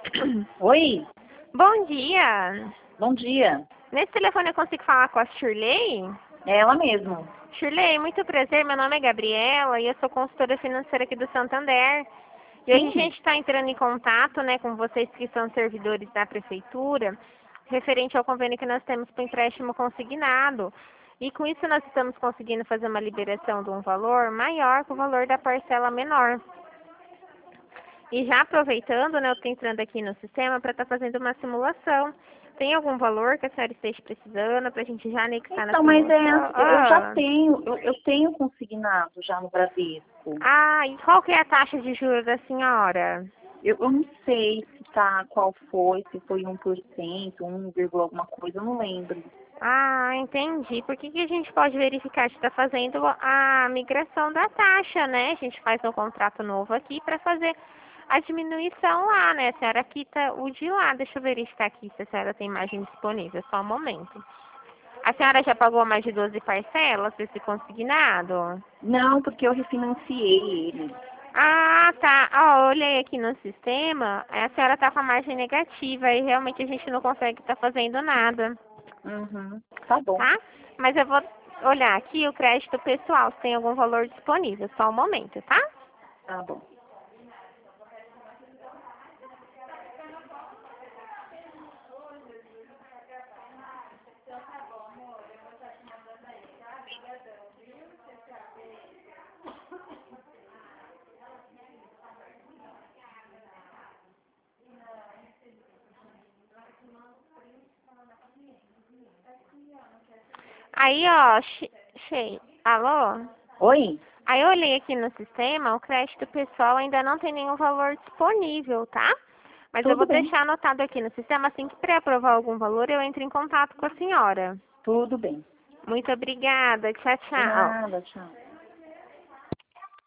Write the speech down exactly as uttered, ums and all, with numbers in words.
Oi, Bom dia. bom dia. Nesse telefone eu consigo falar com a Shirley? É ela mesmo. Shirley, muito prazer. Meu nome é Gabriela e eu sou consultora financeira aqui do Santander. E hoje a Sim. gente está entrando em contato, né, com vocês que são servidores da prefeitura, referente ao convênio que nós temos para empréstimo consignado. E com isso nós estamos conseguindo fazer uma liberação de um valor maior que o valor da parcela menor. E já aproveitando, né, eu estou entrando aqui no sistema para estar fazendo uma simulação. Tem algum valor que a senhora esteja precisando para a gente já anexar na Então, mas é, simulação? eu já Ah, tenho, eu, eu tenho consignado já no Bradesco. ah, e qual que é a taxa de juros da senhora? Eu, eu não sei se tá, qual foi, se foi um por cento, um vírgula alguma coisa, eu não lembro. Ah, entendi. Por que que a gente pode verificar se está fazendo a migração da taxa, né? A gente faz um contrato novo aqui para fazer a diminuição lá, né? A senhora quita o de lá. Deixa eu verificar aqui se a senhora tem margem disponível. Só um momento. A senhora já pagou mais de doze parcelas desse consignado? Não, porque eu refinanciei ele. Ah, tá. Ó, eu olhei aqui no sistema, a senhora tá com a margem negativa e realmente a gente não consegue estar fazendo nada, Uhum, tá bom, tá? Mas eu vou olhar aqui o crédito pessoal, se tem algum valor disponível. Só um momento, tá? tá bom. Aí, ó, che... che- alô? Oi, Aí eu olhei aqui no sistema, o crédito pessoal ainda não tem nenhum valor disponível, tá? Mas eu tudo vou bem, deixar anotado aqui no sistema, assim que pré-aprovar algum valor, eu entro em contato com a senhora. tudo bem. Muito obrigada. Tchau, De tchau. nada, tchau.